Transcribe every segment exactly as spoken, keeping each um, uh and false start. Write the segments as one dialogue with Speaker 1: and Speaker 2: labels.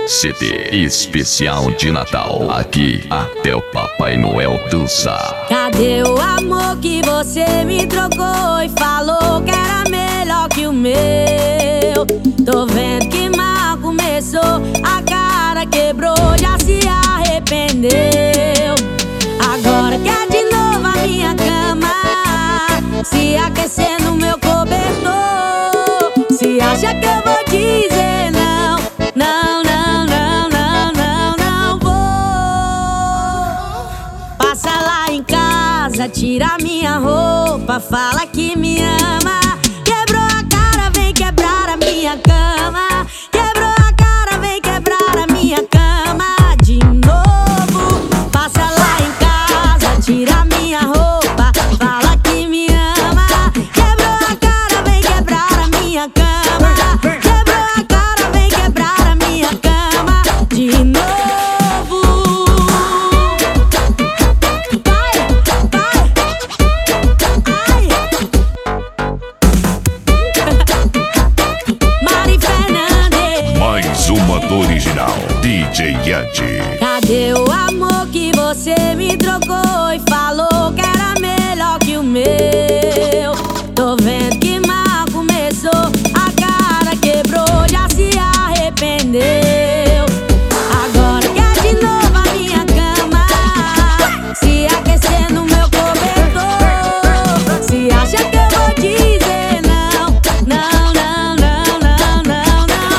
Speaker 1: C D especial de Natal. Aqui até o Papai Noel dançar.
Speaker 2: Cadê o amor que você me trocou e falou que era melhor que o meu? Tô vendo que mal começou, a cara quebrou, já se arrependeu. Agora quer de novo a minha cama, se aquecer no meu cobertor. Se acha que eu vou dizer não, não, não, não, não, não, não vou. Passa lá em casa, tira minha roupa, fala que me ama. Quebrou a cara, vem quebrar a minha cama. Quebrou a cara, vem quebrar a minha cama de novo. Passa lá em casa, tira minha roupa, fala que me ama. Quebrou a cara, vem quebrar a minha cama. Quebrou a cara, vem quebrar a minha cama de novo. Vai, vai, ai. Mari Fernandes.
Speaker 1: Mais uma do original, D J Yeti.
Speaker 2: Cadê o amor que você me trocou e falou que era melhor que o meu? Tô vendo que mal começou, a cara quebrou, já se arrependeu. Agora quer de novo a minha cama, se aquecer no meu cobertor. Se acha que eu vou dizer não, não, não, não, não, não, não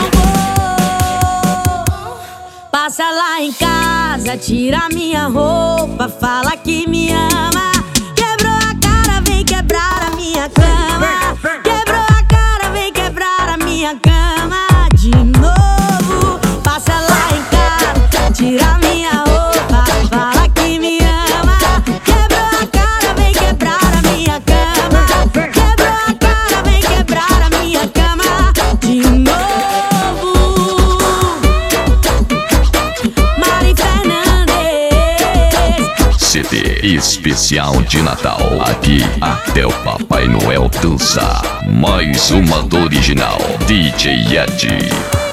Speaker 2: vou. Passa lá em casa, tira minha roupa, fala que me ama. Quebrou a cara, vem quebrar a minha cama. Quebrou a cara, vem quebrar a minha cama de novo. Passa lá em casa, tira minha roupa, fala que me ama. Quebrou a cara, vem quebrar a minha cama. Quebrou a cara, vem quebrar a minha cama de novo. Mari Fernandes.
Speaker 1: C D especial de Natal. Aqui até o Papai Noel dançar. Mais uma do original, D J Yeti.